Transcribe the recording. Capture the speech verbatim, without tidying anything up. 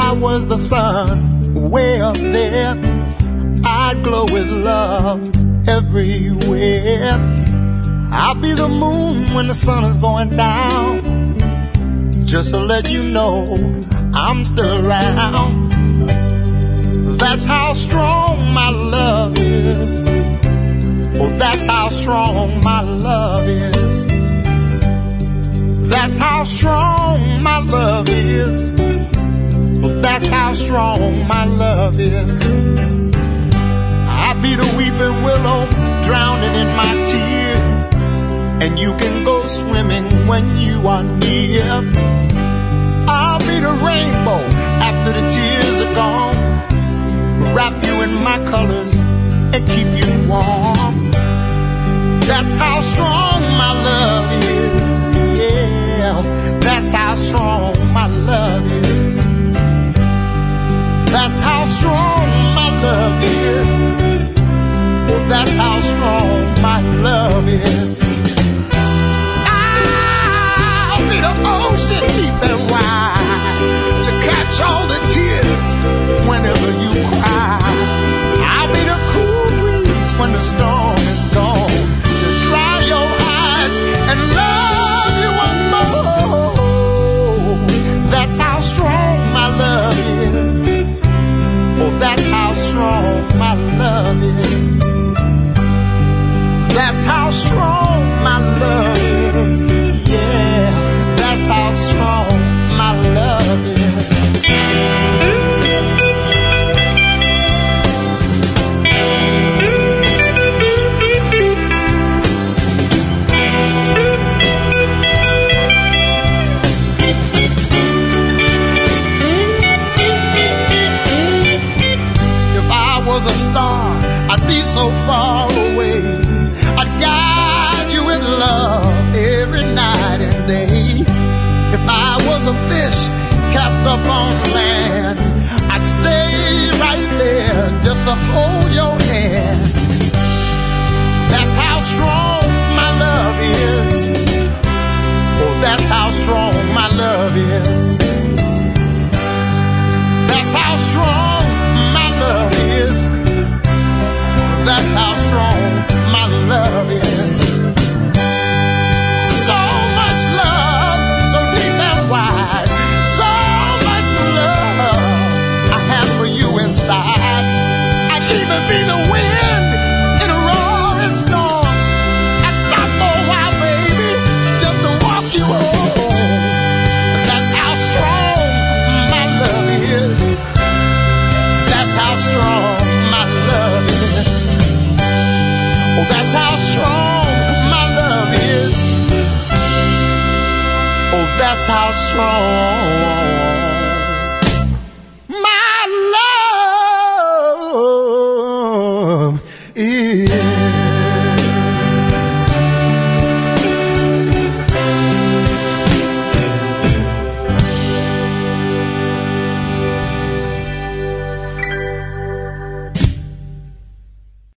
I was the sun way up there, I'd glow with love everywhere. I'll be the moon when the sun is going down, just to let you know I'm still around. That's how strong my love is. Oh, that's how strong my love is. That's how strong my love is. Oh, that's how strong my love is. I'll be the weeping willow, drowning in my tears, and you can go swimming when you are near. I'll be the rainbow after the tears are gone, wrap you in my colors and keep you warm. That's how strong my love is. Yeah, that's how strong my love is. That's how strong my love is. Oh, that's how strong my love is. I'll be the ocean deep and wide to catch all the tears whenever you cry. I'll be the cool breeze when the storm is gone, to dry your eyes and love you once more. That's how strong my love is. Oh, that's how strong my love is. That's how strong my love is. Yeah, that's how strong my love is. A star, I'd be so far away. I'd guide you with love every night and day. If I was a fish cast up on land, I'd stay right there just to hold your hand. That's how strong my love is. Oh, that's how strong my love is. That's how strong my love is. That's how strong my love is. So much love, so deep and wide. So much love I have for you inside. I'd even be the wind in a roaring storm. I'd stop for a while, baby, just to walk you home. That's how strong my love is. That's how strong my love is. Oh, that's how strong my love is. Oh, that's how strong